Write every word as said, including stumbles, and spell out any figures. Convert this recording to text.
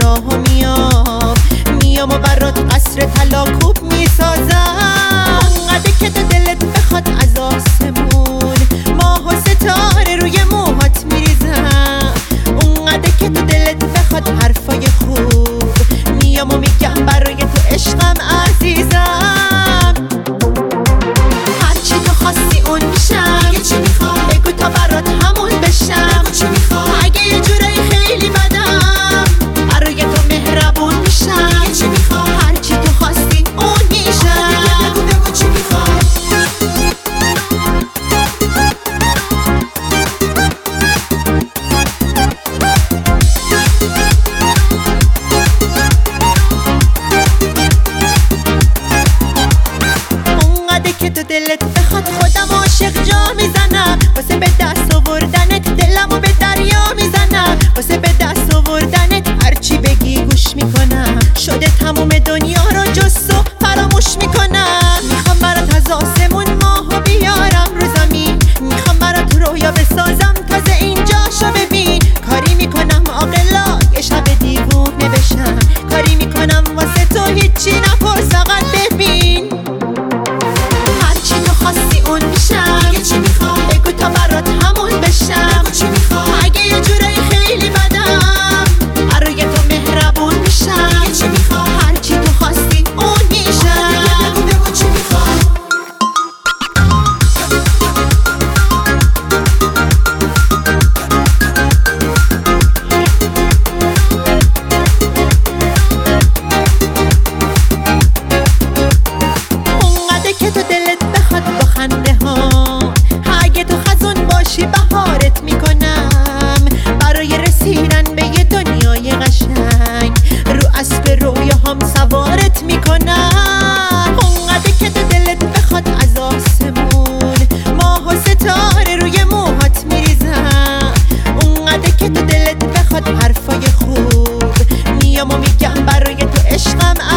راه میام میام و برات قصر طلا کوب میسازم. اونقدر که تو دلت بخواد از آسمون ماه و ستاره روی موهات میریزم. اونقدر که تو دلت بخواد حرفای خوب میام و میگم برای تو عشقم عزیزم. هرچی تو خواستی اون میشم. یه چی میخوای بگو تا برات همون بشم. بگو چی میخوای اگه یه جورایی خیلی بدم برای تو مهربون میشم. یه چی میخوای هرچی تو خواستی اون میشم. بگو بگو چی میخوای. اونقدر که تو دلت بخواد خودم عاشق جا میزنم. واسه به دست آوردنت دلمو به دریا میزنم. واسه به دست آوردنت هرچی بگی گوش میکنم. شده تموم دنیا رو جز تو فراموش میکنم. میخوام برات از آسمون ماهو بیارم رو زمین. میخوام برات رویا بسازم تازه اینجاشو ببین. کاری میکنم عاقلا یه شب دیوونه بشم. کاری میکنم واسه تو هیچی نپرس فقط ببین. هرچی تو خواستی اون میشم. یه چی میخوای بگو تا برات همون بشم. بگو چی میخوای اگه یه جورایی خیلی بدم برای تو مهربون میشم. یه چی میخوای هرچی تو خواستی اون میشم. بگو بگو چی میخوای. اونقدر که تو دلت بخواد با خنده ها اگه تو خزون باشی بهارت میکنم. برای رسیدن به یه دنیای قشنگ رو اسب رویاهام سوارت میکنم. اونقدر که تو دلت بخواد از آسمون ماه و ستاره روی موهات میریزم. اونقدر که تو دلت بخواد حرفای خوب میام و میگم برای تو عشقم